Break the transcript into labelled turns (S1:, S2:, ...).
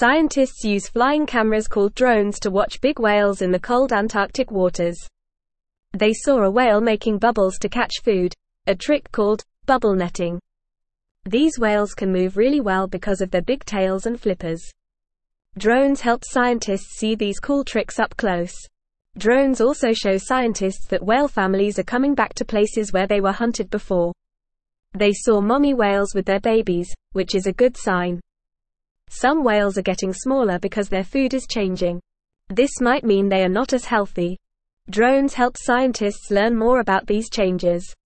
S1: Scientists use flying cameras called drones to watch big whales in the cold Antarctic waters. They saw a whale making bubbles to catch food, a trick called bubble netting. These whales can move really well because of their big tails and flippers. Drones help scientists see these cool tricks up close. Drones also show scientists that whale families are coming back to places where they were hunted before. They saw mommy whales with their babies, which is a good sign. Some whales are getting smaller because their food is changing. This might mean they are not as healthy. Drones help scientists learn more about these changes.